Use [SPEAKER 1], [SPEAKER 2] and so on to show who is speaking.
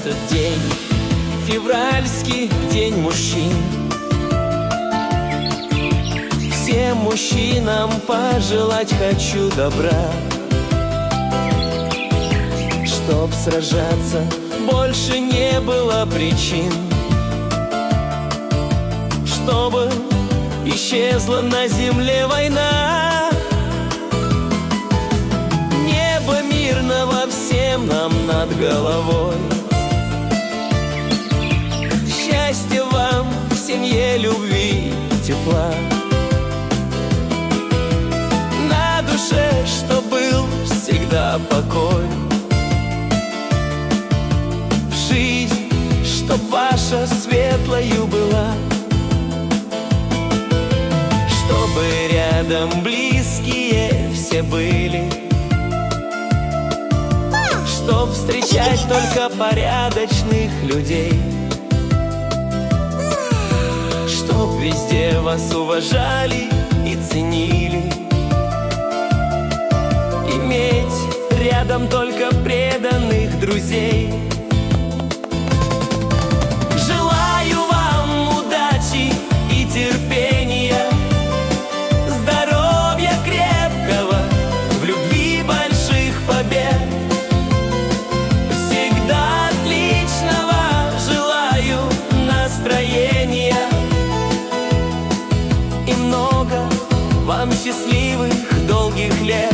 [SPEAKER 1] этот день, февральский день мужчин. Всем мужчинам пожелать хочу добра, чтоб сражаться больше не было причин, чтобы исчезла на земле война. Небо мирного всем нам над головой. Счастья вам в семье, любви, тепла. На душе, чтоб был всегда покой. Жизнь, чтоб ваша светлою была. Чтобы рядом близкие все были. Чтоб встречать только порядочных людей. Чтоб везде вас уважали и ценили. Иметь рядом только преданных друзей. Желаю вам удачи и терпения, здоровья крепкого, в любви больших побед. Всегда отличного желаю настроения и много вам счастливых долгих лет.